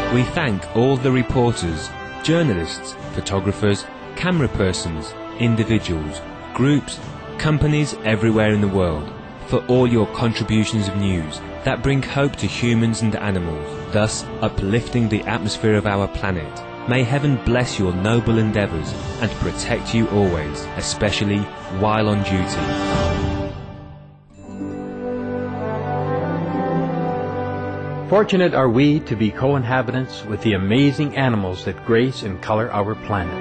We thank all the reporters, journalists, photographers, camera persons, individuals, groups, companies everywhere in the world for all your contributions of news that bring hope to humans and animals, thus uplifting the atmosphere of our planet. May heaven bless your noble endeavours and protect you always, especially while on duty. Fortunate are we to be co-inhabitants with the amazing animals that grace and color our planet.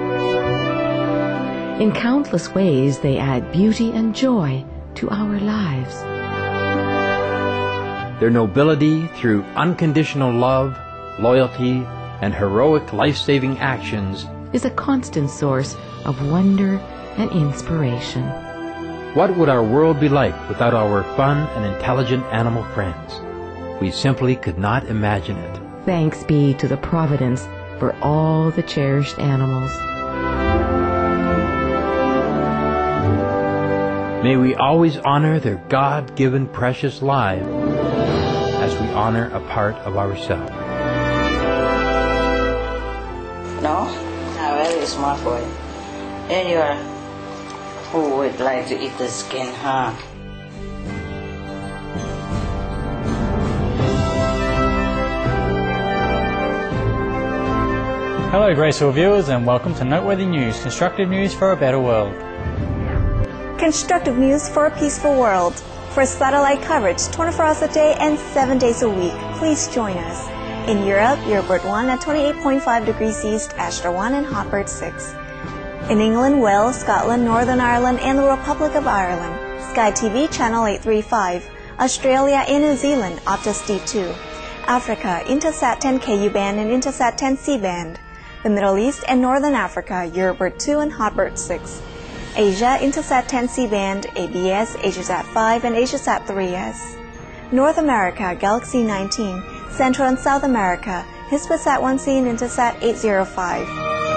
In countless ways, they add beauty and joy to our lives. Their nobility through unconditional love, loyalty, and heroic life-saving actions is a constant source of wonder and inspiration. What would our world be like without our fun and intelligent animal friends? We simply could not imagine it. Thanks be to the Providence for all the cherished animals. May we always honor their God-given precious lives as we honor a part of ourselves. No? Very smart boy. And you are who would like to eat the skin, huh? Hello Graceful viewers and welcome to Noteworthy News, constructive news for a better world. Constructive news for a peaceful world. For satellite coverage 24 hours a day and 7 days a week, please join us. In Europe, Eurobird 1 at 28.5 degrees east, Astra 1 and Hotbird 6. In England, Wales, Scotland, Northern Ireland and the Republic of Ireland, Sky TV channel 835. Australia and New Zealand, Optus D2. Africa, Intelsat 10 KU band and Intelsat 10 C band. The Middle East and Northern Africa, Eurobird 2 and Hotbird 6. Asia, Intelsat 10 C band, ABS, Asiasat 5 and Asiasat 3S. North America, Galaxy 19. Central and South America, Hispasat 1C and Intelsat 805.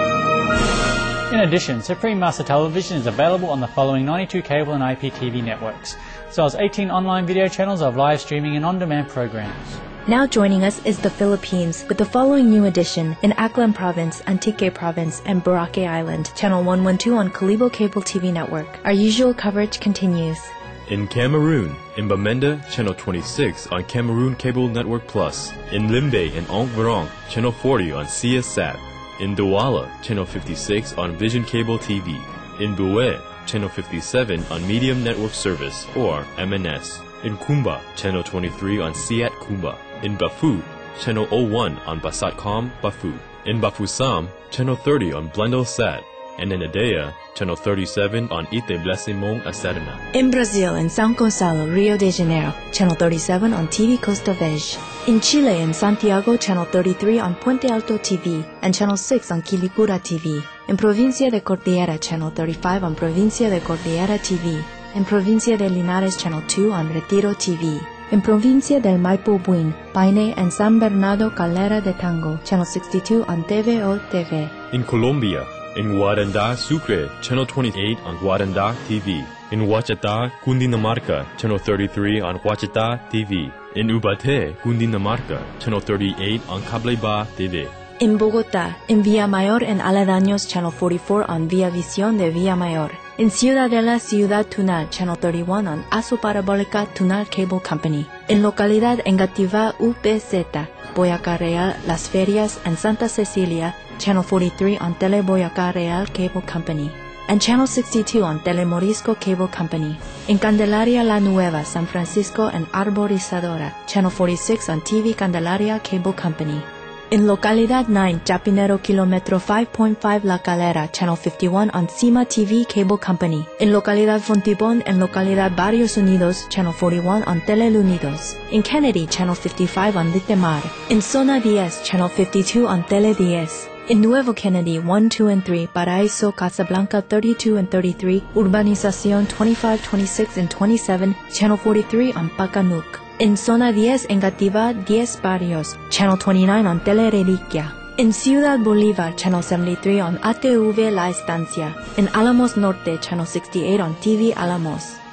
In addition, Supreme Master Television is available on the following 92 cable and IPTV networks, as well as 18 online video channels of live streaming and on-demand programs. Now joining us is the Philippines with the following new edition in Aklan Province, Antique Province, and Boracay Island, Channel 112 on Kalibo Cable TV Network. Our usual coverage continues. In Cameroon, in Bamenda, Channel 26 on Cameroon Cable Network Plus. In Limbe and Onc Verong, Channel 40 on CSat. In Douala, Channel 56 on Vision Cable TV. In Boué, Channel 57 on Medium Network Service, or MNS. In Kumba, Channel 23 on Siat Kumba. In Bafu, Channel 01 on Basatcom Bafu. In Bafusam, Channel 30 on Blendelsat. And in Adea, Channel 37 on Ite Blessimong Acerna. In Brazil, in São Gonçalo, Rio de Janeiro, Channel 37 on TV Costa Verde. In Chile, in Santiago, Channel 33 on Puente Alto TV and Channel 6 on Quilicura TV. In Provincia de Cordillera, Channel 35 on Provincia de Cordillera TV. In Provincia de Linares, Channel 2 on Retiro TV. In Provincia del Maipo Buin, Paine and San Bernardo Calera de Tango, Channel 62 on TVO TV. In Colombia, in Guaranda, Sucre, Channel 28 on Guaranda TV. In Huachata, Cundinamarca, Channel 33 on Huachata TV. In Ubate, Cundinamarca, Channel 38 on Cableba TV. In Bogotá, in Villamayor and Aledaños, Channel 44 on Via Visión de Villamayor. In Ciudadela, Ciudad Tunal, Channel 31 on Aso Parabólica Tunal Cable Company. In Localidad Engativá, UPZ, Boyacá Real, Las Ferias, and Santa Cecilia, Channel 43 on Tele Boyacá Real Cable Company. And Channel 62 on Telemorisco Cable Company. In Candelaria La Nueva, San Francisco and Arborizadora, Channel 46 on TV Candelaria Cable Company. In Localidad 9, Chapinero Kilometro 5.5 La Calera, Channel 51 on Cima TV Cable Company. In Localidad Fontibón and Localidad Barrios Unidos, Channel 41 on Telelunidos. In Kennedy, Channel 55 on Litemar. In Zona 10, Channel 52 on Tele 10. In Nuevo Kennedy 1, 2, and 3, Paraíso, Casablanca 32 and 33, Urbanización 25, 26, and 27, Channel 43 on Pacanuc. In Zona 10, Engativá 10 Barrios, Channel 29 on Tele Reliquia. In Ciudad Bolívar, Channel 73 on ATV La Estancia. In Alamos Norte, Channel 68 on TV Alamos.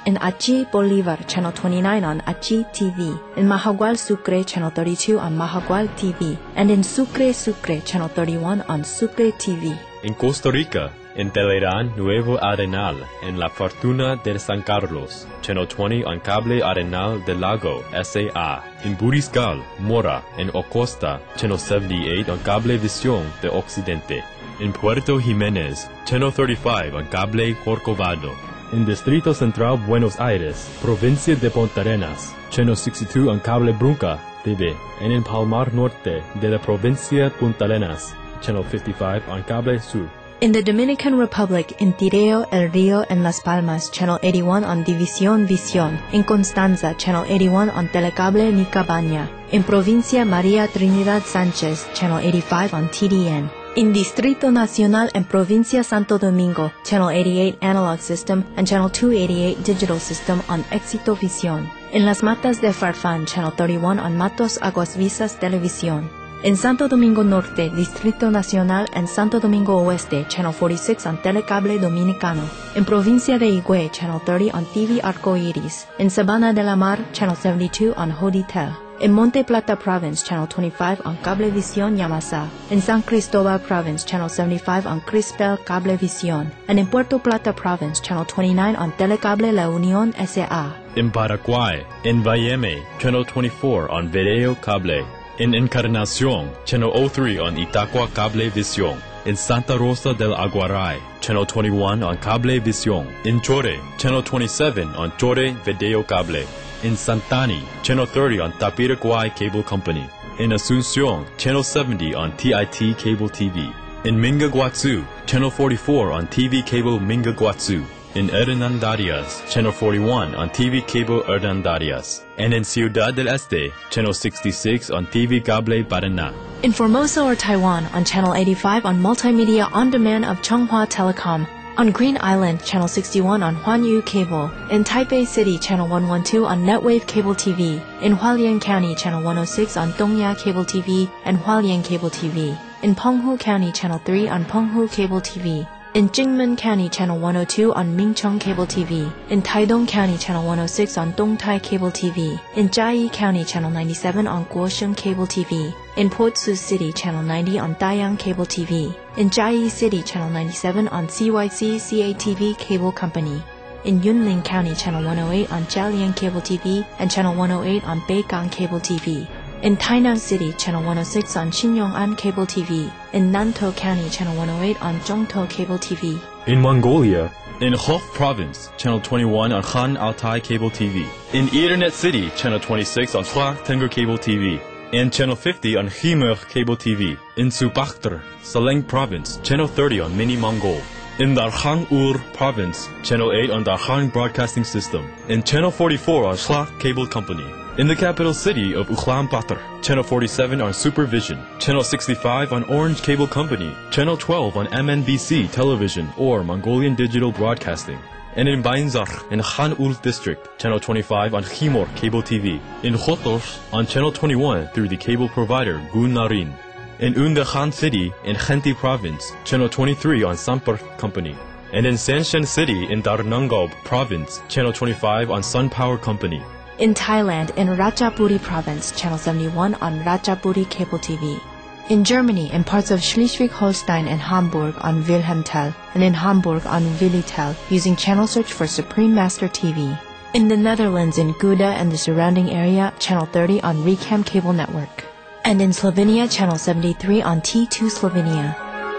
in Achi, Bolivar, Channel 29 on Achi TV, in Mahagual, Sucre, Channel 32 on Mahagual TV, and in Sucre, Channel 31 on Sucre TV. In Costa Rica, in Telerán Nuevo Arenal, in La Fortuna de San Carlos, Channel 20 on Cable Arenal del Lago, SA. In Buriscal, Mora, and Ocosta, Channel 78 on Cable Visión de Occidente. In Puerto Jiménez, Channel 35 on Cable Corcovado. In Distrito Central Buenos Aires, Provincia de Puntarenas, Channel 62 on Cable Brunca TV. And in Palmar Norte de la Provincia Puntarenas, Channel 55 on Cable Sur. In the Dominican Republic, in Tireo, El Rio, and Las Palmas, Channel 81 on División Visión. In Constanza, Channel 81 on Telecable Ni Cabaña. In Provincia María Trinidad Sánchez, Channel 85 on TDN. In Distrito Nacional and Provincia Santo Domingo, Channel 88 Analog System and Channel 288 Digital System on Éxito Visión. In Las Matas de Farfán, Channel 31 on Matos Aguas Visas Televisión. In Santo Domingo Norte, Distrito Nacional and Santo Domingo Oeste, Channel 46 on Telecable Dominicano. In Provincia de Higüey, Channel 30 on TV Arcoiris. In Sabana de la Mar, Channel 72 on Hoditel. In Monte Plata Province, Channel 25 on Cablevisión Yamasá. In San Cristobal Province, Channel 75 on Crispel Cablevisión. And in Puerto Plata Province, Channel 29 on Telecable La Unión S.A. In Paraguay, in Bayeme, Channel 24 on Video Cable. In Encarnación, Channel 03 on Itacua Cablevisión. In Santa Rosa del Aguaray, Channel 21 on Cablevisión. In Chore, Channel 27 on Chore Video Cable. In Santani, Channel 30 on Tapiraguay Cable Company. In Asunción, Channel 70 on TIT Cable TV. In Mingaguazú, Channel 44 on TV Cable Mingaguazú. In Hernandarias, Channel 41 on TV Cable Hernandarias. And in Ciudad del Este, Channel 66 on TV Cable Paraná. In Formosa or Taiwan, on Channel 85 on Multimedia On Demand of Chunghwa Telecom. On Green Island, Channel 61 on Huanyu Cable. In Taipei City, Channel 112 on Netwave Cable TV. In Hualien County, Channel 106 on Dongya Cable TV and Hualien Cable TV. In Penghu County, Channel 3 on Penghu Cable TV. In Jingmen County, Channel 102 on Mingchong Cable TV. In Taidong County, Channel 106 on Dongtai Cable TV. In Jiayi County, Channel 97 on Guosheng Cable TV. In Potsu City, Channel 90 on Dayang Cable TV. In Jiayi City, Channel 97 on CYC CATV Cable Company. In Yunlin County, Channel 108 on Jialian Cable TV and Channel 108 on Beigang Cable TV. In Tainan City, Channel 106 on Xinyongan Cable TV. In Nantou County, Channel 108 on Zhongtou Cable TV. In Mongolia, in Hof Province, Channel 21 on Han Altai Cable TV. In Ethernet City, Channel 26 on Hua Tengger Cable TV. And Channel 50 on Khmer Cable TV. In Subakhtar, Saleng Province, Channel 30 on Mini Mongol. In Darkhan Ur Province, Channel 8 on Darkhan Broadcasting System. In Channel 44 on Shlak Cable Company. In the capital city of Ulaanbaatar, Channel 47 on Supervision, Channel 65 on Orange Cable Company, Channel 12 on MNBC Television or Mongolian Digital Broadcasting. And in Bainzar in Khan-Ul District, Channel 25 on Khimor Cable TV. In Khotos on Channel 21 through the cable provider Gun Narin. In Unda Khan City in Khenti Province, Channel 23 on Sampur Company. And in Sanshan City in Darnangob Province, Channel 25 on Sun Power Company. In Thailand, in Ratchaburi Province, Channel 71 on Ratchaburi Cable TV. In Germany, in parts of Schleswig-Holstein and Hamburg on Wilhelmtel, and in Hamburg on Willitel, using channel search for Supreme Master TV. In the Netherlands, in Gouda and the surrounding area, Channel 30 on Recam Cable Network. And in Slovenia, Channel 73 on T2 Slovenia.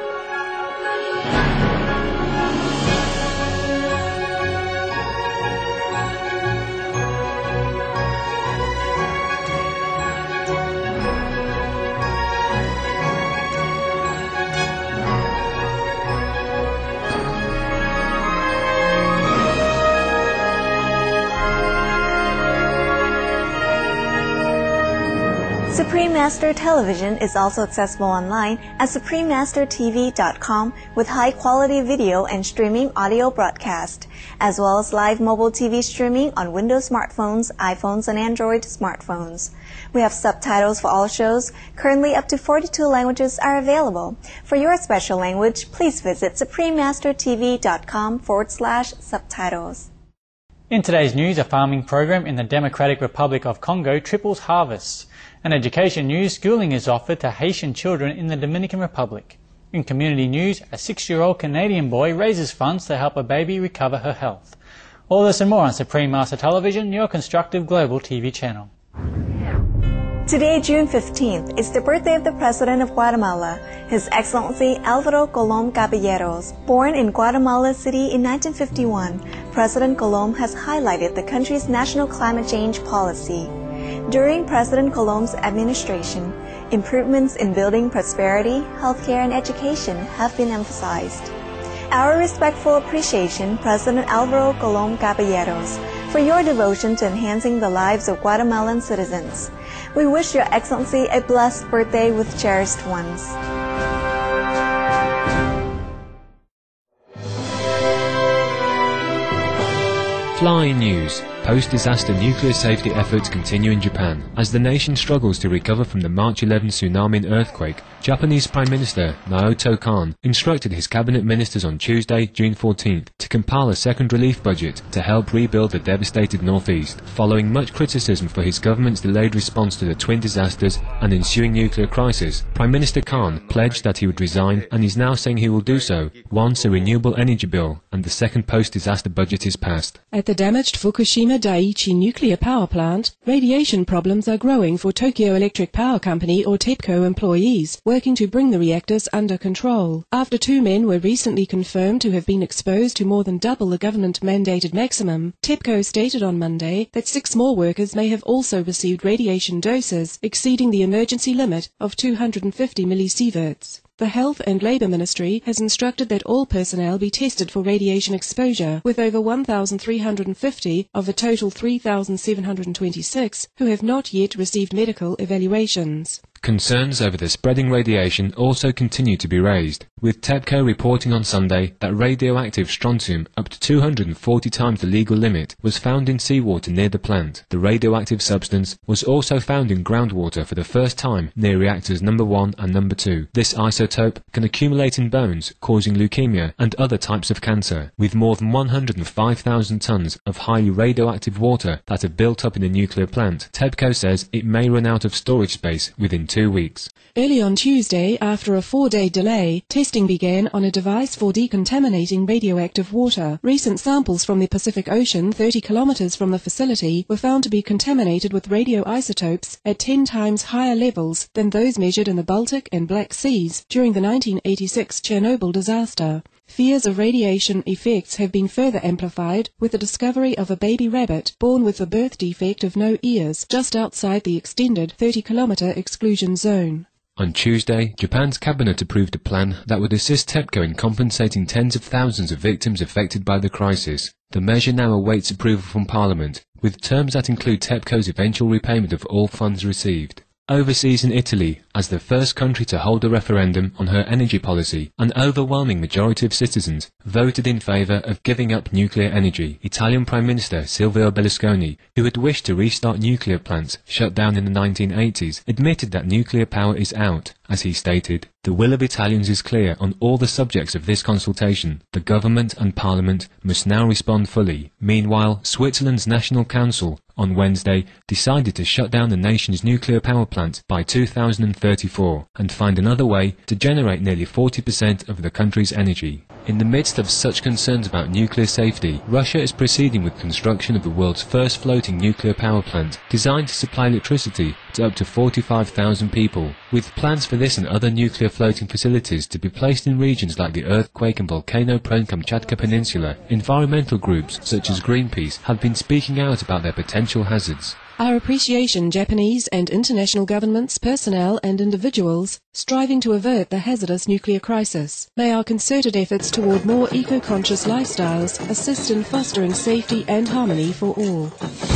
Supreme Master Television is also accessible online at suprememastertv.com with high-quality video and streaming audio broadcast, as well as live mobile TV streaming on Windows smartphones, iPhones, and Android smartphones. We have subtitles for all shows. Currently, up to 42 languages are available. For your special language, please visit suprememastertv.com/subtitles. In today's news, a farming program in the Democratic Republic of Congo triples harvests. In education news, schooling is offered to Haitian children in the Dominican Republic. In community news, a 6-year-old Canadian boy raises funds to help a baby recover her health. All this and more on Supreme Master Television, your constructive global TV channel. Today, June 15th, is the birthday of the President of Guatemala, His Excellency Alvaro Colom Caballeros. Born in Guatemala City in 1951, President Colom has highlighted the country's national climate change policy. During President Colom's administration, improvements in building prosperity, healthcare, and education have been emphasized. Our respectful appreciation, President Alvaro Colom Caballeros, for your devotion to enhancing the lives of Guatemalan citizens. We wish Your Excellency a blessed birthday with cherished ones. Flying news. Post-disaster nuclear safety efforts continue in Japan. As the nation struggles to recover from the March 11 tsunami and earthquake, Japanese Prime Minister Naoto Kan instructed his cabinet ministers on Tuesday, June 14th, to compile a second relief budget to help rebuild the devastated northeast. Following much criticism for his government's delayed response to the twin disasters and ensuing nuclear crisis, Prime Minister Kan pledged that he would resign and is now saying he will do so once a renewable energy bill and the second post-disaster budget is passed. At the damaged Fukushima Daiichi nuclear power plant, radiation problems are growing for Tokyo Electric Power Company or TEPCO employees working to bring the reactors under control. After 2 men were recently confirmed to have been exposed to more than double the government-mandated maximum, TEPCO stated on Monday that 6 more workers may have also received radiation doses exceeding the emergency limit of 250 millisieverts. The Health and Labour Ministry has instructed that all personnel be tested for radiation exposure, with over 1,350 of a total 3,726 who have not yet received medical evaluations. Concerns over the spreading radiation also continue to be raised, with TEPCO reporting on Sunday that radioactive strontium up to 240 times the legal limit was found in seawater near the plant. The radioactive substance was also found in groundwater for the first time near reactors number 1 and number 2. This isotope can accumulate in bones, causing leukemia and other types of cancer. With more than 105,000 tons of highly radioactive water that have built up in the nuclear plant, TEPCO says it may run out of storage space within 2 weeks. Early on Tuesday, after a 4-day delay, testing began on a device for decontaminating radioactive water. Recent samples from the Pacific Ocean, 30 kilometers from the facility, were found to be contaminated with radioisotopes at 10 times higher levels than those measured in the Baltic and Black Seas during the 1986 Chernobyl disaster. Fears of radiation effects have been further amplified with the discovery of a baby rabbit born with a birth defect of no ears just outside the extended 30-kilometer exclusion zone. On Tuesday, Japan's cabinet approved a plan that would assist TEPCO in compensating tens of thousands of victims affected by the crisis. The measure now awaits approval from Parliament, with terms that include TEPCO's eventual repayment of all funds received. Overseas in Italy, as the first country to hold a referendum on her energy policy, an overwhelming majority of citizens voted in favour of giving up nuclear energy. Italian Prime Minister Silvio Berlusconi, who had wished to restart nuclear plants shut down in the 1980s, admitted that nuclear power is out. As he stated, "The will of Italians is clear on all the subjects of this consultation. The government and parliament must now respond fully." Meanwhile, Switzerland's National Council on Wednesday decided to shut down the nation's nuclear power plant by 2034 and find another way to generate nearly 40% of the country's energy. In the midst of such concerns about nuclear safety, Russia is proceeding with construction of the world's first floating nuclear power plant, designed to supply electricity to up to 45,000 people. With plans for this and other nuclear floating facilities to be placed in regions like the earthquake and volcano-prone Kamchatka Peninsula, environmental groups such as Greenpeace have been speaking out about their potential hazards. Our appreciation Japanese and international governments, personnel and individuals striving to avert the hazardous nuclear crisis. May our concerted efforts toward more eco-conscious lifestyles assist in fostering safety and harmony for all.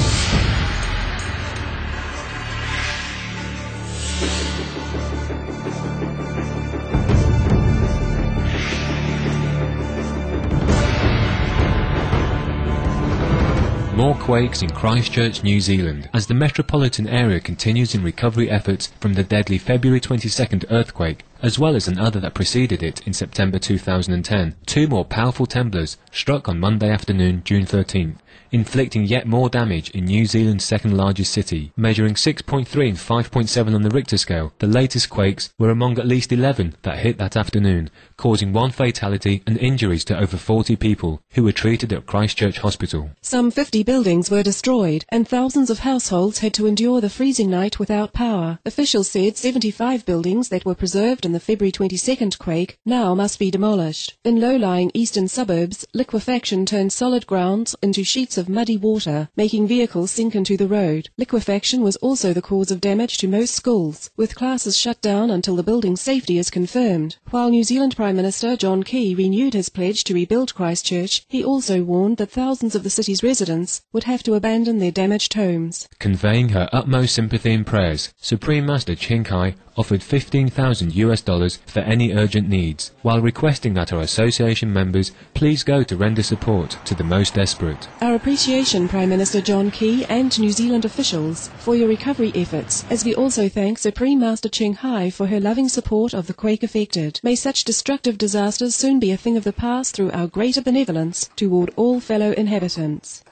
More quakes in Christchurch, New Zealand, as the metropolitan area continues in recovery efforts from the deadly February 22nd earthquake. as well as another that preceded it in September 2010. Two more powerful temblors struck on Monday afternoon, June 13th, inflicting yet more damage in New Zealand's second largest city. Measuring 6.3 and 5.7 on the Richter scale, the latest quakes were among at least 11 that hit that afternoon, causing one fatality and injuries to over 40 people who were treated at Christchurch Hospital. Some 50 buildings were destroyed and thousands of households had to endure the freezing night without power. Officials said 75 buildings that were preserved in the February 22nd quake now must be demolished. In low-lying eastern suburbs, liquefaction turned solid grounds into sheets of muddy water, making vehicles sink into the road. Liquefaction was also the cause of damage to most schools, with classes shut down until the building's safety is confirmed. While New Zealand Prime Minister John Key renewed his pledge to rebuild Christchurch, he also warned that thousands of the city's residents would have to abandon their damaged homes. Conveying her utmost sympathy and prayers, Supreme Master Ching Hai offered $15,000 for any urgent needs, while requesting that our association members please go to render support to the most desperate. Our appreciation, Prime Minister John Key and New Zealand officials, for your recovery efforts, as we also thank Supreme Master Ching Hai for her loving support of the quake affected. May such destructive disasters soon be a thing of the past through our greater benevolence toward all fellow inhabitants.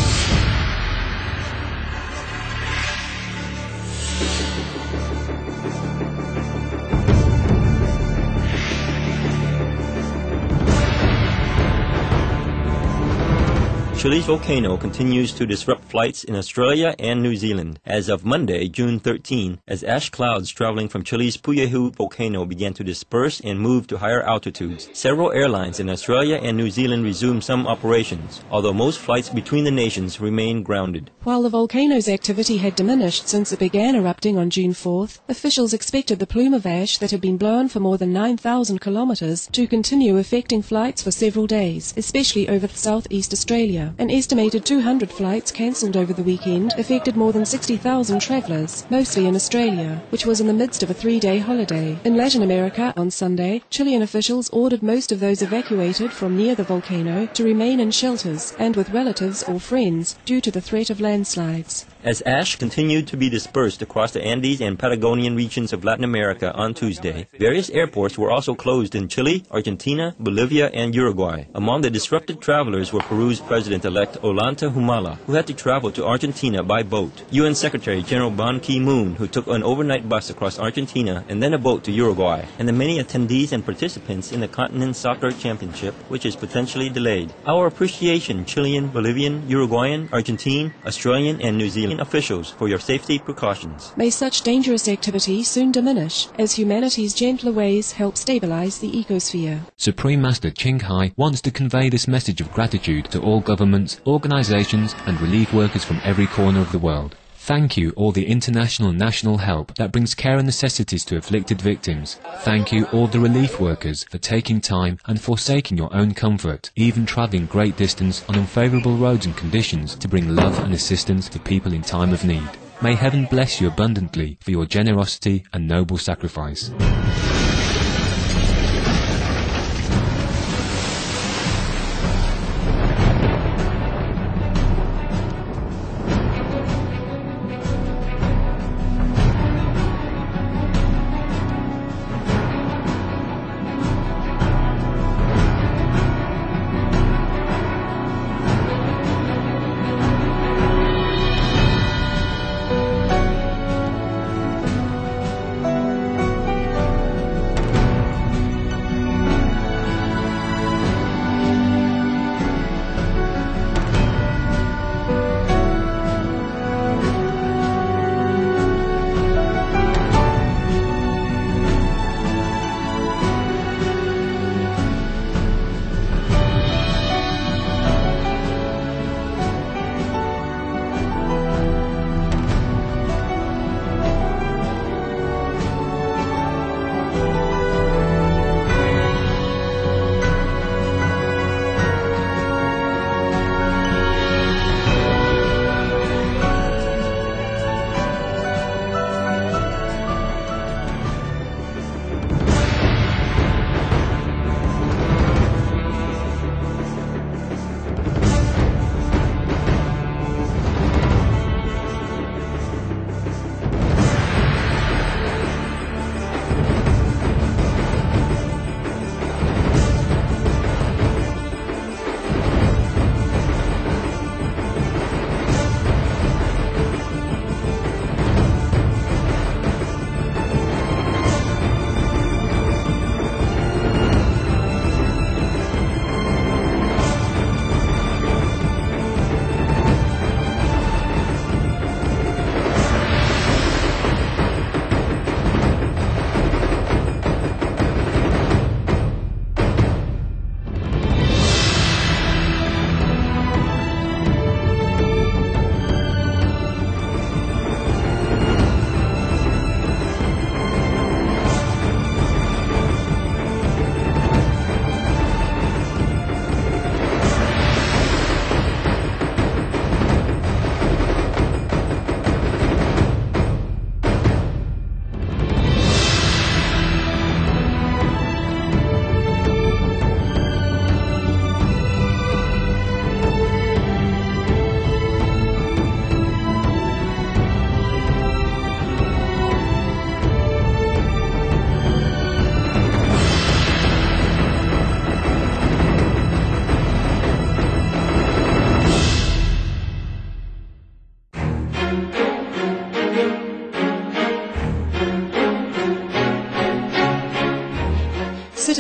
Chile's volcano continues to disrupt flights in Australia and New Zealand as of Monday, June 13, as ash clouds traveling from Chile's Puyehue volcano began to disperse and move to higher altitudes. Several airlines in Australia and New Zealand resumed some operations, although most flights between the nations remain grounded. While the volcano's activity had diminished since it began erupting on June 4th, officials expected the plume of ash that had been blown for more than 9,000 kilometres to continue affecting flights for several days, especially over southeast Australia. An estimated 200 flights cancelled over the weekend affected more than 60,000 travellers, mostly in Australia, which was in the midst of a 3-day holiday. In Latin America, on Sunday, Chilean officials ordered most of those evacuated from near the volcano to remain in shelters and with relatives or friends due to the threat of landslides. As ash continued to be dispersed across the Andes and Patagonian regions of Latin America on Tuesday, various airports were also closed in Chile, Argentina, Bolivia, and Uruguay. Among the disrupted travelers were Peru's President-elect Ollanta Humala, who had to travel to Argentina by boat, UN Secretary General Ban Ki-moon, who took an overnight bus across Argentina and then a boat to Uruguay, and the many attendees and participants in the Continental Soccer Championship, which is potentially delayed. Our appreciation, Chilean, Bolivian, Uruguayan, Argentine, Australian, and New Zealand officials, for your safety precautions. May such dangerous activity soon diminish as humanity's gentler ways help stabilize the ecosphere. Supreme Master Ching Hai wants to convey this message of gratitude to all governments, organizations and relief workers from every corner of the world. Thank you all the international and national help that brings care and necessities to afflicted victims. Thank you all the relief workers for taking time and forsaking your own comfort, even travelling great distance on unfavourable roads and conditions to bring love and assistance to people in time of need. May heaven bless you abundantly for your generosity and noble sacrifice.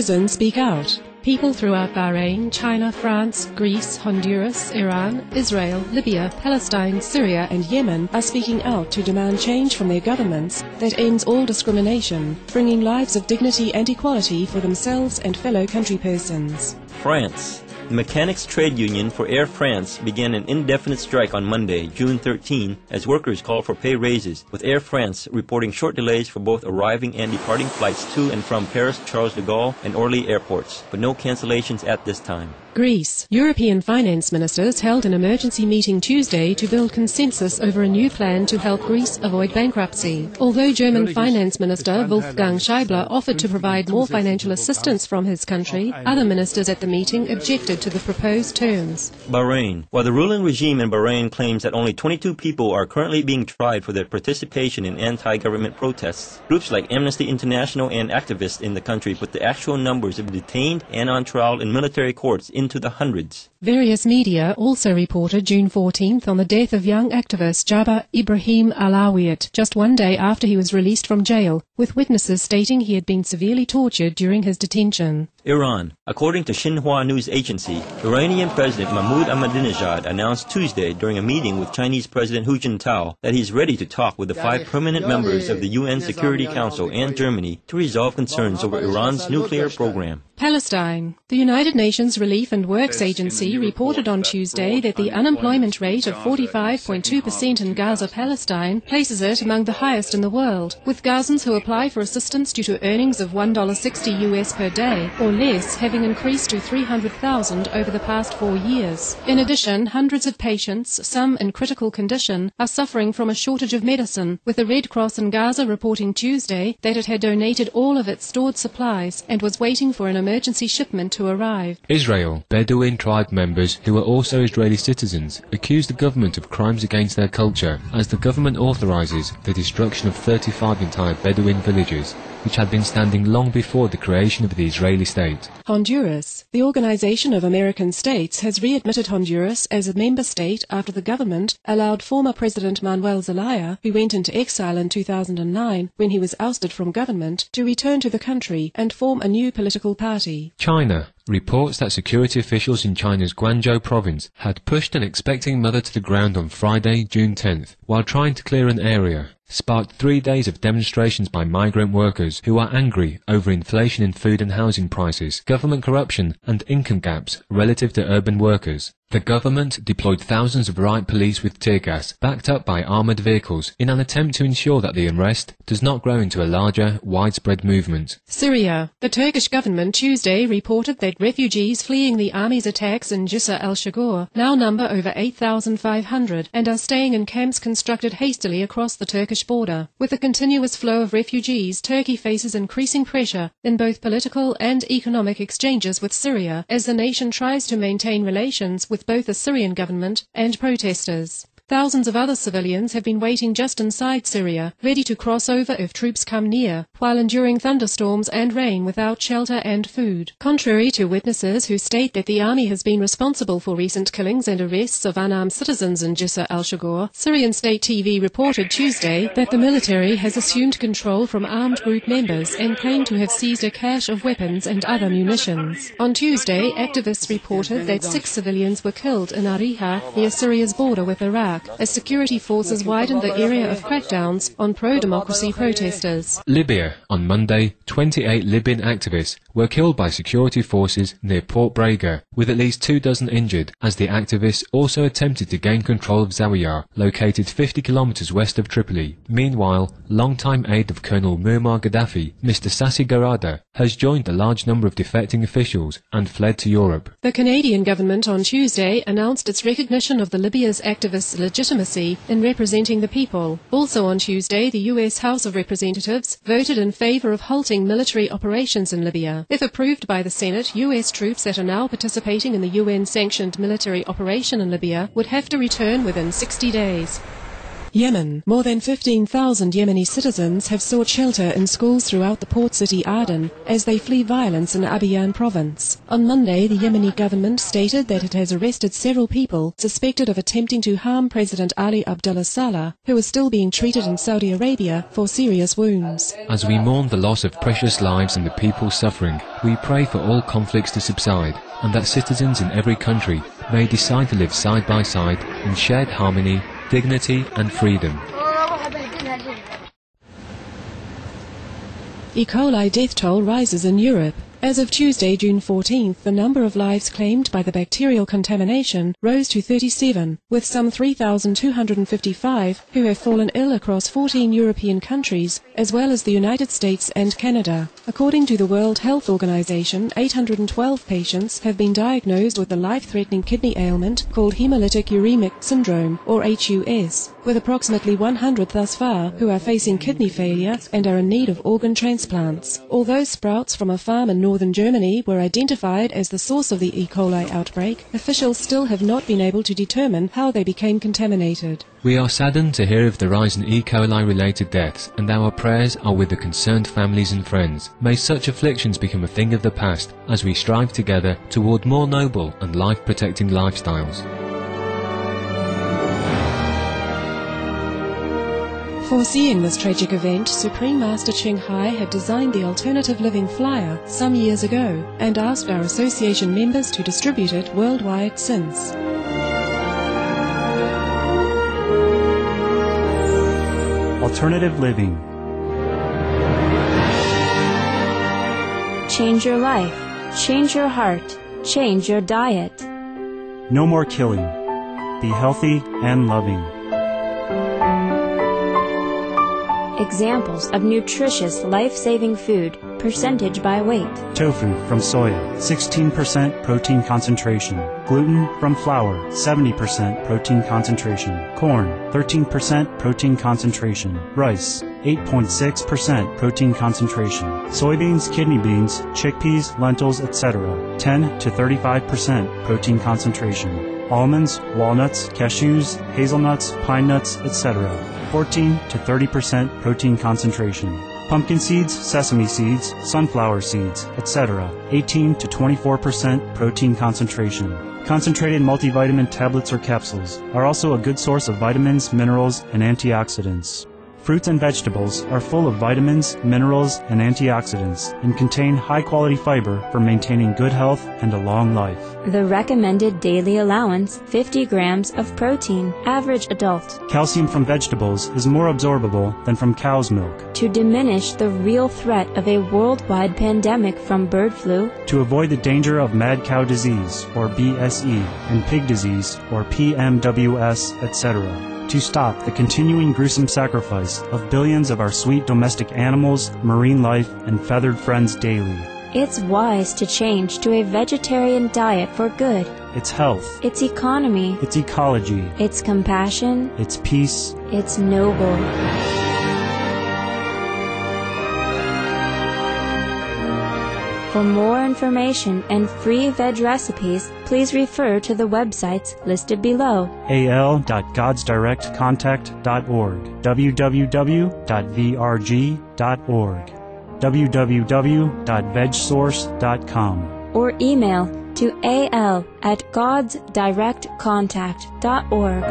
citizens speak out. People throughout Bahrain, China, France, Greece, Honduras, Iran, Israel, Libya, Palestine, Syria and Yemen are speaking out to demand change from their governments that ends all discrimination, bringing lives of dignity and equality for themselves and fellow countrypersons. France. The Mechanics Trade Union for Air France began an indefinite strike on Monday, June 13, as workers called for pay raises, with Air France reporting short delays for both arriving and departing flights to and from Paris, Charles de Gaulle, and Orly airports, but no cancellations at this time. Greece. European finance ministers held an emergency meeting Tuesday to build consensus over a new plan to help Greece avoid bankruptcy. Although German Finance Minister Wolfgang Schäuble offered to provide more financial assistance from his country, other ministers at the meeting objected to the proposed terms. Bahrain. While the ruling regime in Bahrain claims that only 22 people are currently being tried for their participation in anti-government protests, groups like Amnesty International and activists in the country put the actual numbers of detained and on trial in military courts into the hundreds. Various media also reported June 14th on the death of young activist Jaber Ibrahim Alawiyat just one day after he was released from jail, with witnesses stating he had been severely tortured during his detention. Iran. According to Xinhua News Agency, Iranian President Mahmoud Ahmadinejad announced Tuesday during a meeting with Chinese President Hu Jintao that he is ready to talk with the 5 permanent members of the UN Security Council and Germany to resolve concerns over Iran's nuclear program. Palestine. The United Nations Relief and Works Agency reported on Tuesday that the unemployment rate of 45.2% in Gaza, Palestine, places it among the highest in the world, with Gazans who apply for assistance due to earnings of $1.60 US per day or less having increased to 300,000 over the past 4 years. In addition, hundreds of patients, some in critical condition, are suffering from a shortage of medicine, with the Red Cross in Gaza reporting Tuesday that it had donated all of its stored supplies and was waiting for an emergency shipment to arrive. Israel. Bedouin tribe members who are also Israeli citizens accuse the government of crimes against their culture as the government authorizes the destruction of 35 entire Bedouin villages, which had been standing long before the creation of the Israeli state. Honduras. The Organization of American States has readmitted Honduras as a member state after the government allowed former President Manuel Zelaya, who went into exile in 2009 when he was ousted from government, to return to the country and form a new political party. China. Reports that security officials in China's Guangzhou province had pushed an expecting mother to the ground on Friday, June 10th, while trying to clear an area, sparked 3 days of demonstrations by migrant workers who are angry over inflation in food and housing prices, government corruption and income gaps relative to urban workers. The government deployed thousands of riot police with tear gas, backed up by armoured vehicles, in an attempt to ensure that the unrest does not grow into a larger, widespread movement. Syria. The Turkish government Tuesday reported that refugees fleeing the army's attacks in Jisr al-Shagor now number over 8,500 and are staying in camps constructed hastily across the Turkish border. With a continuous flow of refugees, Turkey faces increasing pressure in both political and economic exchanges with Syria as the nation tries to maintain relations with both the Syrian government and protesters. Thousands of other civilians have been waiting just inside Syria, ready to cross over if troops come near, while enduring thunderstorms and rain without shelter and food. Contrary to witnesses who state that the army has been responsible for recent killings and arrests of unarmed citizens in Jisr al-Shagor, Syrian state TV reported Tuesday that the military has assumed control from armed group members and claimed to have seized a cache of weapons and other munitions. On Tuesday, activists reported that 6 civilians were killed in Ariha, near Syria's border with Iraq, as security forces widened the area of crackdowns on pro-democracy protesters. Libya. On Monday, 28 Libyan activists were killed by security forces near Port Braga, with at least 24 injured, as the activists also attempted to gain control of Zawiya, located 50 kilometers west of Tripoli. Meanwhile, longtime aide of Colonel Muammar Gaddafi, Mr. Sassi Garada, has joined a large number of defecting officials and fled to Europe. The Canadian government on Tuesday announced its recognition of the Libya's activists' legitimacy in representing the people. Also on Tuesday, the U.S. House of Representatives voted in favor of halting military operations in Libya. If approved by the Senate, U.S. troops that are now participating in the UN-sanctioned military operation in Libya would have to return within 60 days. Yemen. More than 15,000 Yemeni citizens have sought shelter in schools throughout the port city Aden as they flee violence in Abyan province. On Monday, the Yemeni government stated that it has arrested several people suspected of attempting to harm President Ali Abdullah Saleh, who is still being treated in Saudi Arabia for serious wounds. As we mourn the loss of precious lives and the people suffering, we pray for all conflicts to subside, and that citizens in every country may decide to live side by side in shared harmony, dignity and freedom. E. coli death toll rises in Europe. As of Tuesday, June 14th, the number of lives claimed by the bacterial contamination rose to 37, with some 3,255 who have fallen ill across 14 European countries, as well as the United States and Canada. According to the World Health Organization, 812 patients have been diagnosed with a life-threatening kidney ailment called hemolytic uremic syndrome, or HUS, with approximately 100 thus far who are facing kidney failure and are in need of organ transplants. Although sprouts from a farm in northern Germany were identified as the source of the E. coli outbreak, officials still have not been able to determine how they became contaminated. We are saddened to hear of the rise in E. coli-related deaths, and our prayers are with the concerned families and friends. May such afflictions become a thing of the past as we strive together toward more noble and life-protecting lifestyles. Foreseeing this tragic event, Supreme Master Ching Hai had designed the Alternative Living Flyer some years ago and asked our association members to distribute it worldwide since. Alternative Living. Change your life. Change your heart. Change your diet. No more killing. Be healthy and loving. Examples of nutritious, life-saving food, percentage by weight. Tofu from soya, 16% protein concentration. Gluten from flour, 70% protein concentration. Corn, 13% protein concentration. Rice, 8.6% protein concentration. Soybeans, kidney beans, chickpeas, lentils, etc. 10 to 35% protein concentration. Almonds, walnuts, cashews, hazelnuts, pine nuts, etc. 14 to 30% protein concentration. Pumpkin seeds, sesame seeds, sunflower seeds, etc. 18 to 24% protein concentration. Concentrated multivitamin tablets or capsules are also a good source of vitamins, minerals, and antioxidants. Fruits and vegetables are full of vitamins, minerals, and antioxidants and contain high-quality fiber for maintaining good health and a long life. The recommended daily allowance, 50 grams of protein, average adult. Calcium from vegetables is more absorbable than from cow's milk. To diminish the real threat of a worldwide pandemic from bird flu. To avoid the danger of mad cow disease, or BSE, and pig disease, or PMWS, etc. To stop the continuing gruesome sacrifice of billions of our sweet domestic animals, marine life, and feathered friends daily. It's wise to change to a vegetarian diet for good. It's health. It's economy. It's ecology. It's compassion. It's peace. It's noble. For more information and free veg recipes, please refer to the websites listed below. al.godsdirectcontact.org, www.vrg.org, www.vegsource.com, or email to al@godsdirectcontact.org.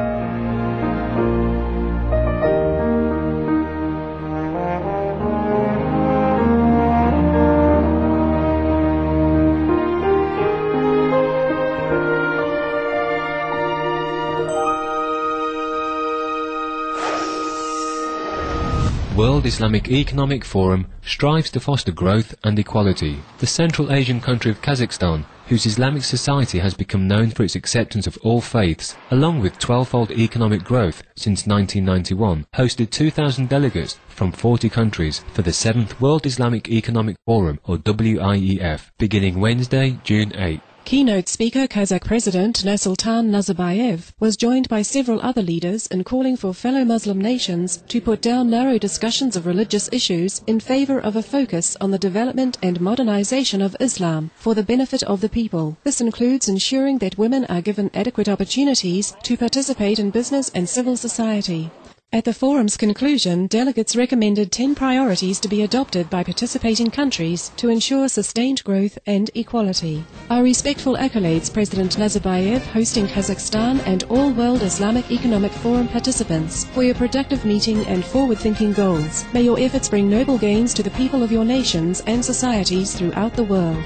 World Islamic Economic Forum strives to foster growth and equality. The Central Asian country of Kazakhstan, whose Islamic society has become known for its acceptance of all faiths, along with 12-fold economic growth since 1991, hosted 2,000 delegates from 40 countries for the 7th World Islamic Economic Forum, or WIEF, beginning Wednesday, June 8. Keynote speaker Kazakh President Nursultan Nazarbayev was joined by several other leaders in calling for fellow Muslim nations to put down narrow discussions of religious issues in favor of a focus on the development and modernization of Islam for the benefit of the people. This includes ensuring that women are given adequate opportunities to participate in business and civil society. At the forum's conclusion, delegates recommended 10 priorities to be adopted by participating countries to ensure sustained growth and equality. Our respectful accolades President Nazarbayev, hosting Kazakhstan, and all World Islamic Economic Forum participants for your productive meeting and forward-thinking goals. May your efforts bring noble gains to the people of your nations and societies throughout the world.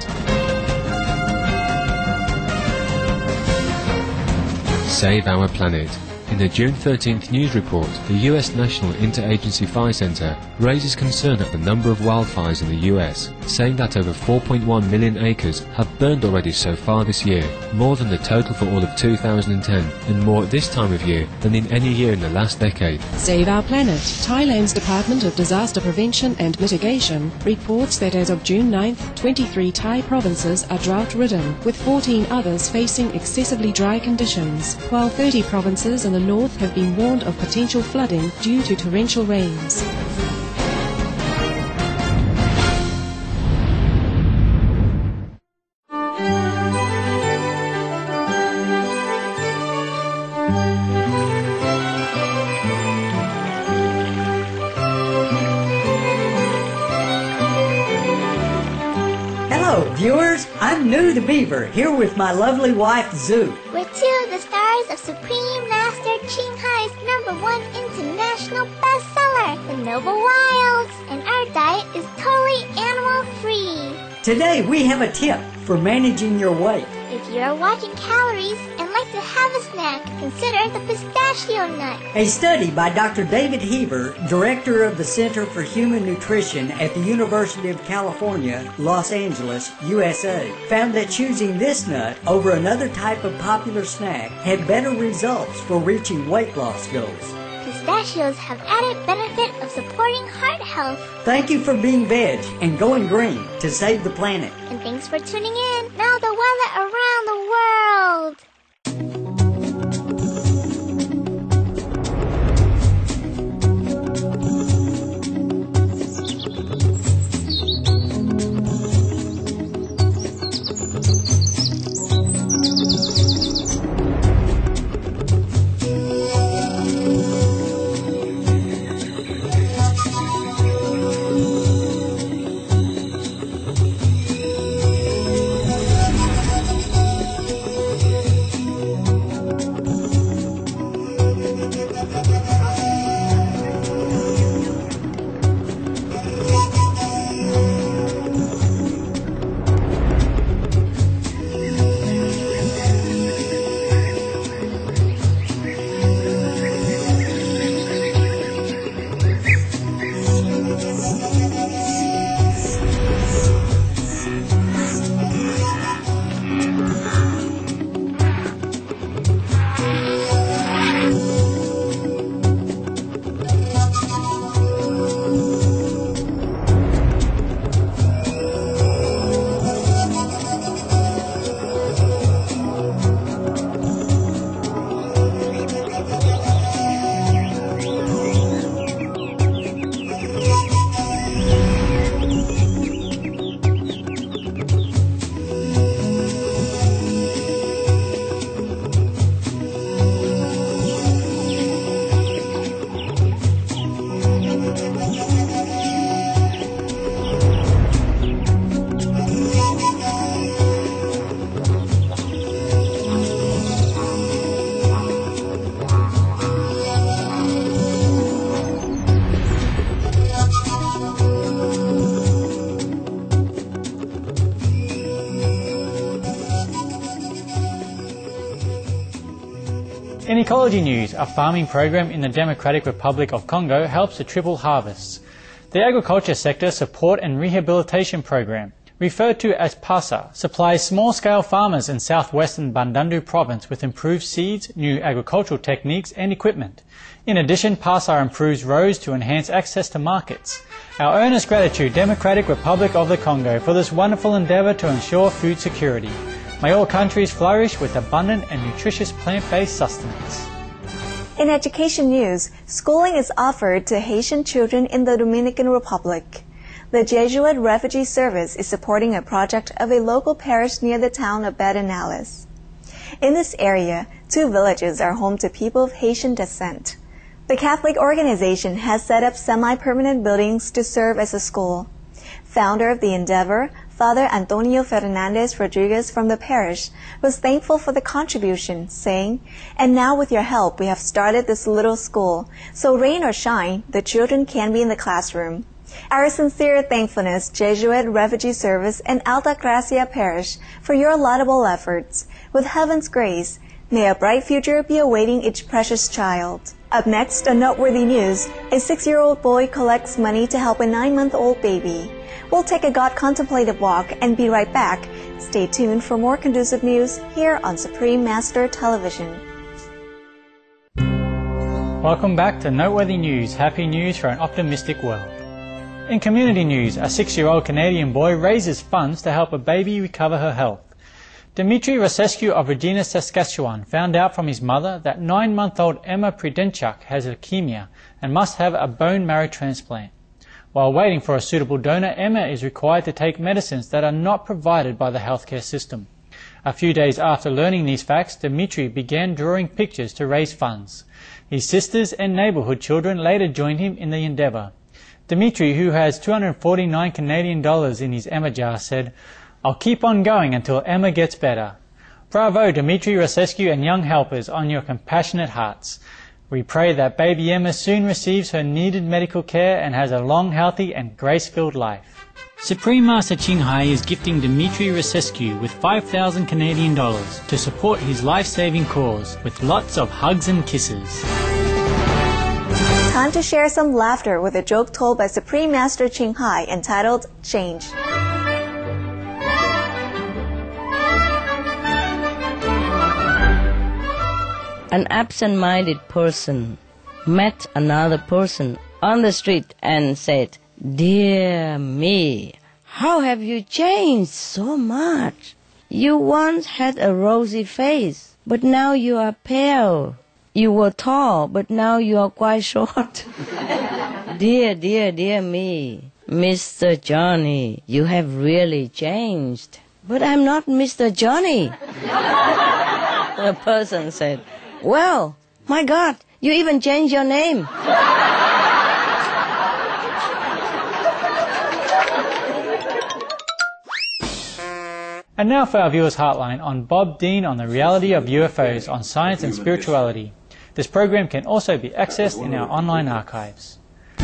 Save our planet. In the June 13th news report, the U.S. National Interagency Fire Center raises concern at the number of wildfires in the U.S., saying that over 4.1 million acres have burned already so far this year, more than the total for all of 2010, and more at this time of year than in any year in the last decade. Save Our Planet. Thailand's Department of Disaster Prevention and Mitigation reports that as of June 9th, 23 Thai provinces are drought-ridden, with 14 others facing excessively dry conditions, while 30 provinces in the north have been warned of potential flooding due to torrential rains. Hello, viewers. I'm New the Beaver, here with my lovely wife, Zoo. We're two of the stars of Supreme Master Ching Hai's #1 international bestseller, The Noble Wilds, and our diet is totally animal-free. Today, we have a tip for managing your weight. If you're watching calories and like to have a snack, consider the pistachio nut. A study by Dr. David Heaver, director of the Center for Human Nutrition at the University of California, Los Angeles, USA, found that choosing this nut over another type of popular snack had better results for reaching weight loss goals. Pistachios have added benefit of supporting heart health. Thank you for being veg and going green to save the planet. And thanks for tuning in. Now the weather around the world. In ecology news, a farming program in the Democratic Republic of Congo helps to triple harvests. The agriculture sector support and rehabilitation program, referred to as PASA, supplies small-scale farmers in southwestern Bandundu province with improved seeds, new agricultural techniques and equipment. In addition, PASA improves roads to enhance access to markets. Our earnest gratitude, Democratic Republic of the Congo, for this wonderful endeavor to ensure food security. May all countries flourish with abundant and nutritious plant-based sustenance. In education news, schooling is offered to Haitian children in the Dominican Republic. The Jesuit Refugee Service is supporting a project of a local parish near the town of Pedernales. In this area, 2 villages are home to people of Haitian descent. The Catholic organization has set up semi-permanent buildings to serve as a school. Founder of the endeavor, Father Antonio Fernandez Rodriguez from the parish, was thankful for the contribution, saying, "And now with your help we have started this little school, so rain or shine, the children can be in the classroom." Our sincere thankfulness, Jesuit Refugee Service and Alta Gracia Parish, for your laudable efforts. With heaven's grace, may a bright future be awaiting each precious child. Up next, on Noteworthy News, a 6-year-old boy collects money to help a 9-month-old baby. We'll take a God contemplative walk and be right back. Stay tuned for more conducive news here on Supreme Master Television. Welcome back to Noteworthy News, happy news for an optimistic world. In community news, a 6-year-old Canadian boy raises funds to help a baby recover her health. Dmitry Rosescu of Regina, Saskatchewan found out from his mother that 9-month-old Emma Pridenchuk has leukemia and must have a bone marrow transplant. While waiting for a suitable donor, Emma is required to take medicines that are not provided by the healthcare system. A few days after learning these facts, Dmitry began drawing pictures to raise funds. His sisters and neighbourhood children later joined him in the endeavour. Dmitry, who has 249 Canadian dollars in his Emma jar, said, "I'll keep on going until Emma gets better." Bravo, Dmitry Rosescu and young helpers, on your compassionate hearts. We pray that baby Emma soon receives her needed medical care and has a long, healthy and grace-filled life. Supreme Master Ching Hai is gifting Dmitry Rosescu with 5,000 Canadian dollars to support his life-saving cause with lots of hugs and kisses. Time to share some laughter with a joke told by Supreme Master Ching Hai entitled Change. An absent-minded person met another person on the street and said, "Dear me, how have you changed so much? You once had a rosy face, but now you are pale. You were tall, but now you are quite short. Dear me, Mr. Johnny, you have really changed." "But I'm not Mr. Johnny." The person said, "Well, my God, you even changed your name." And now for our viewers' Heartline on Bob Dean on the reality of UFOs on science and spirituality. This program can also be accessed in our online archives.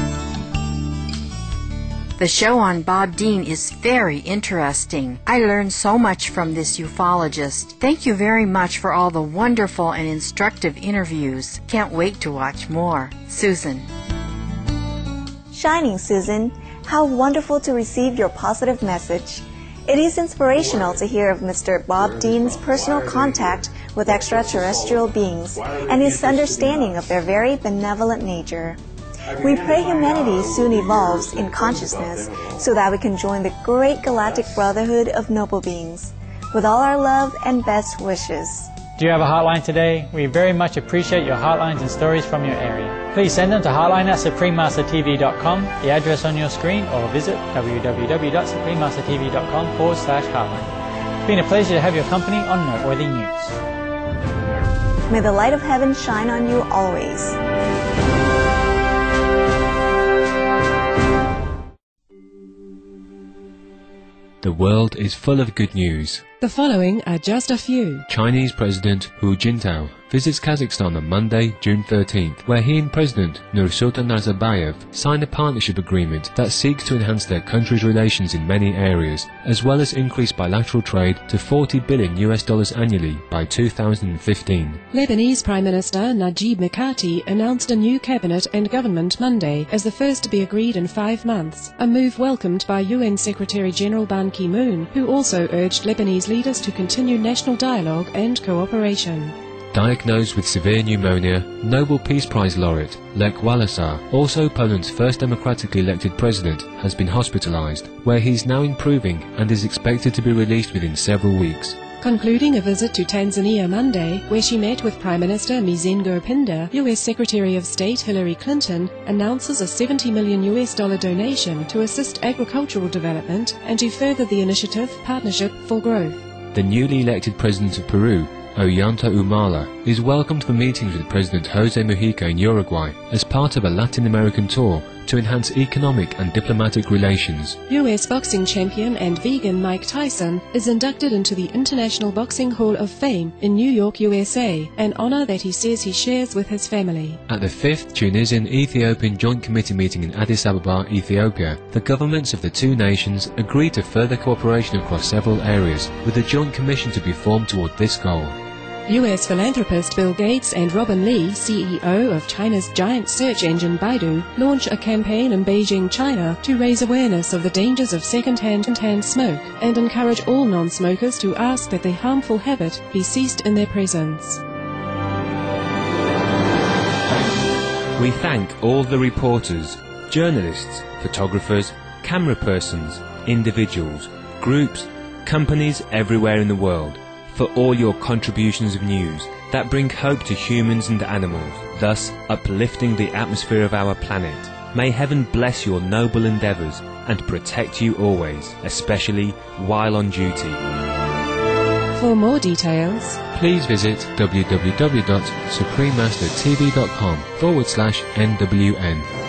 The show on Bob Dean is very interesting. I learned so much from this ufologist. Thank you very much for all the wonderful and instructive interviews. Can't wait to watch more. Susan. Shining Susan, how wonderful to receive your positive message. It is inspirational to hear of Mr. Bob Dean's personal contact with extraterrestrial beings and his understanding of their very benevolent nature. We pray humanity soon evolves in consciousness so that we can join the great galactic brotherhood of noble beings. With all our love and best wishes. Do you have a Heartline today? We very much appreciate your Heartlines and stories from your area. Please send them to heartline@suprememastertv.com, the address on your screen, or visit www.suprememastertv.com/Heartline. It's been a pleasure to have your company on Noteworthy News. May the light of heaven shine on you always. The world is full of good news. The following are just a few. Chinese President Hu Jintao visits Kazakhstan on Monday, June 13th, where he and President Nursultan Nazarbayev signed a partnership agreement that seeks to enhance their countries' relations in many areas, as well as increase bilateral trade to $40 billion annually by 2015. Lebanese Prime Minister Najib Mikati announced a new cabinet and government Monday as the first to be agreed in 5 months, a move welcomed by UN Secretary-General Ban Ki-moon, who also urged Lebanese leaders to continue national dialogue and cooperation. Diagnosed with severe pneumonia, Nobel Peace Prize laureate Lech Walesa, also Poland's first democratically elected president, has been hospitalized, where he is now improving and is expected to be released within several weeks. Concluding a visit to Tanzania Monday, where she met with Prime Minister Mizengo Pinda, U.S. Secretary of State Hillary Clinton announces a $70 million donation to assist agricultural development and to further the initiative Partnership for Growth. The newly elected president of Peru, Ollanta Humala, is welcomed for meetings with President Jose Mujica in Uruguay as part of a Latin American tour to enhance economic and diplomatic relations. U.S. boxing champion and vegan Mike Tyson is inducted into the International Boxing Hall of Fame in New York, USA, an honor that he says he shares with his family. At the 5th Tunisian-Ethiopian Joint Committee meeting in Addis Ababa, Ethiopia, the governments of the two nations agreed to further cooperation across several areas, with a joint commission to be formed toward this goal. U.S. philanthropist Bill Gates and Robin Li, CEO of China's giant search engine Baidu, launch a campaign in Beijing, China to raise awareness of the dangers of second-hand smoke and encourage all non-smokers to ask that their harmful habit be ceased in their presence. We thank all the reporters, journalists, photographers, camera persons, individuals, groups, companies everywhere in the world for all your contributions of news that bring hope to humans and animals, thus uplifting the atmosphere of our planet. May heaven bless your noble endeavours and protect you always, especially while on duty. For more details, please visit www.suprememastertv.com/NWN.